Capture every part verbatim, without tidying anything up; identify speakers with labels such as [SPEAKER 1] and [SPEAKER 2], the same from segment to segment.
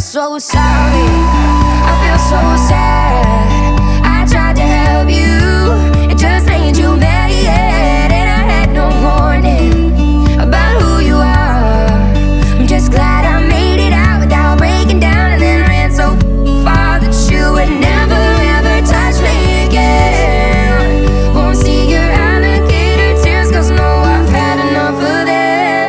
[SPEAKER 1] so sorry, I feel so sad. I tried to help you, it just made you mad. And I had no warning about who you are. I'm just glad I made it out without breaking down, and then ran so far that you would never ever touch me again. Won't see your alligator tears, cause no, I've had enough of them.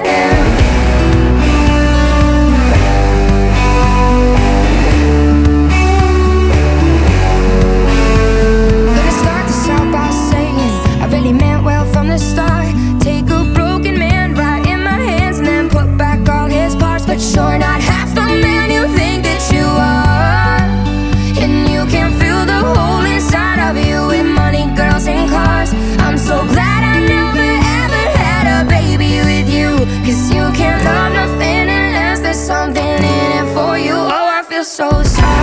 [SPEAKER 1] You're not half the man you think that you are, and you can fill the hole inside of you with money, girls, and cars. I'm so glad I never ever had a baby with you, cause you can't love nothing unless there's something in it for you. Oh, I feel so sorry.